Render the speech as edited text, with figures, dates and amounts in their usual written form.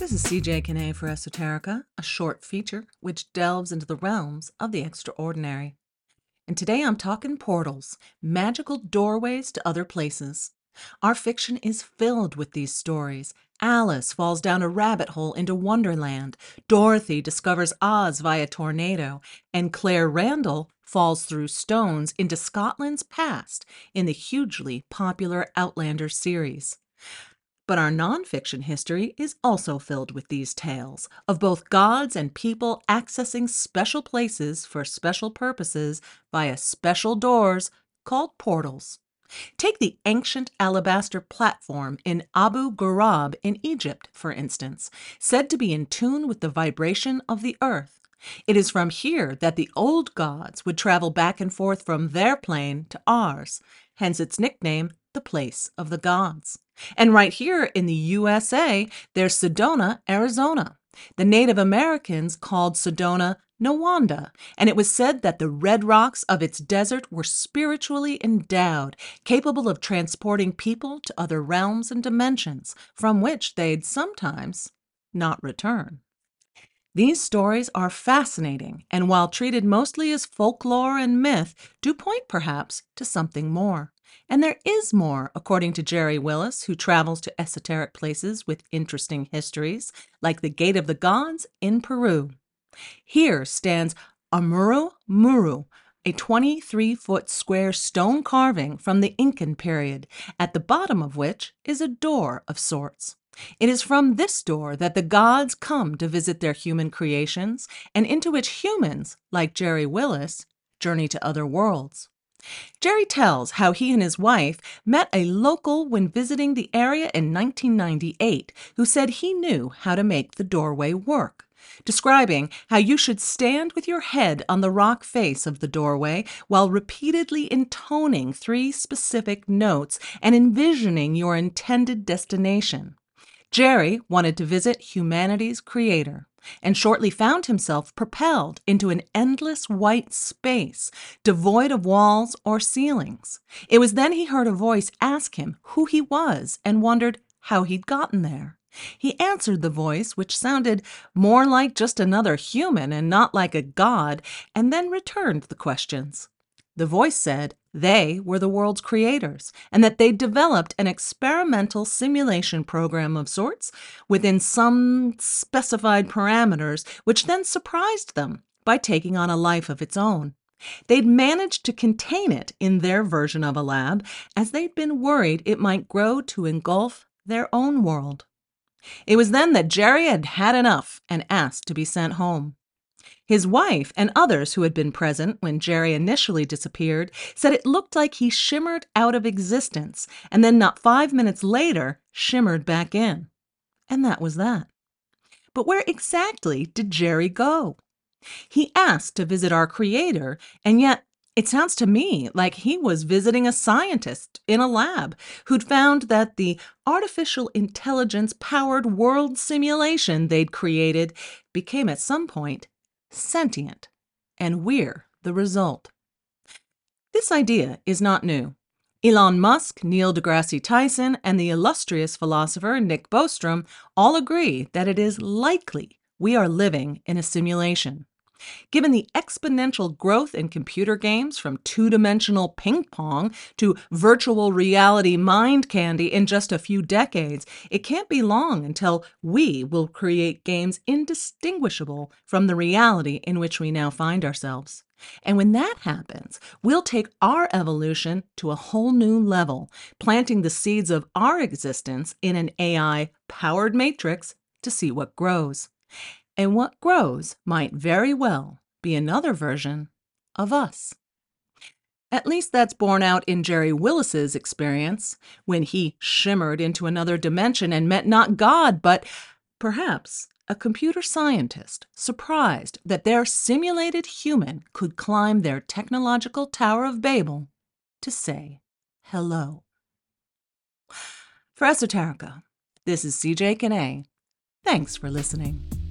This is CJ Kinney for Esoterica, a short feature which delves into the realms of the extraordinary. And today I'm talking portals, magical doorways to other places. Our fiction is filled with these stories. Alice falls down a rabbit hole into Wonderland, Dorothy discovers Oz via tornado, and Claire Randall falls through stones into Scotland's past in the hugely popular Outlander series. But our nonfiction history is also filled with these tales of both gods and people accessing special places for special purposes via special doors called portals. Take the ancient alabaster platform in Abu Ghurab in Egypt, for instance, said to be in tune with the vibration of the earth. It is from here that the old gods would travel back and forth from their plane to ours, hence its nickname, the Place of the Gods. And right here in the USA, there's Sedona, Arizona. The Native Americans called Sedona Nawanda, and it was said that the red rocks of its desert were spiritually endowed, capable of transporting people to other realms and dimensions, from which they'd sometimes not return. These stories are fascinating, and while treated mostly as folklore and myth, do point perhaps to something more. And there is more, according to Jerry Willis, who travels to esoteric places with interesting histories, like the Gate of the Gods in Peru. Here stands Amuru Muru, a 23-foot square stone carving from the Incan period, at the bottom of which is a door of sorts. It is from this door that the gods come to visit their human creations, and into which humans, like Jerry Willis, journey to other worlds. Jerry tells how he and his wife met a local when visiting the area in 1998 who said he knew how to make the doorway work, describing how you should stand with your head on the rock face of the doorway while repeatedly intoning 3 specific notes and envisioning your intended destination. Jerry wanted to visit humanity's creator and shortly found himself propelled into an endless white space, devoid of walls or ceilings. It was then he heard a voice ask him who he was and wondered how he'd gotten there. He answered the voice, which sounded more like just another human and not like a god, and then returned the questions. The voice said they were the world's creators and that they'd developed an experimental simulation program of sorts within some specified parameters, which then surprised them by taking on a life of its own. They'd managed to contain it in their version of a lab, as they'd been worried it might grow to engulf their own world. It was then that Jerry had had enough and asked to be sent home. His wife and others who had been present when Jerry initially disappeared said it looked like he shimmered out of existence and then not 5 minutes later shimmered back in. And that was that. But where exactly did Jerry go? He asked to visit our creator, and yet it sounds to me like he was visiting a scientist in a lab who'd found that the artificial intelligence-powered world simulation they'd created became at some point sentient, and we're the result. This idea is not new. Elon Musk, Neil deGrasse Tyson, and the illustrious philosopher Nick Bostrom all agree that it is likely we are living in a simulation. Given the exponential growth in computer games from 2-dimensional ping pong to virtual reality mind candy in just a few decades, it can't be long until we will create games indistinguishable from the reality in which we now find ourselves. And when that happens, we'll take our evolution to a whole new level, planting the seeds of our existence in an AI-powered matrix to see what grows. And what grows might very well be another version of us. At least that's borne out in Jerry Willis's experience, when he shimmered into another dimension and met not God, but perhaps a computer scientist surprised that their simulated human could climb their technological Tower of Babel to say hello. For Esoterica, this is CJ Kinney. Thanks for listening.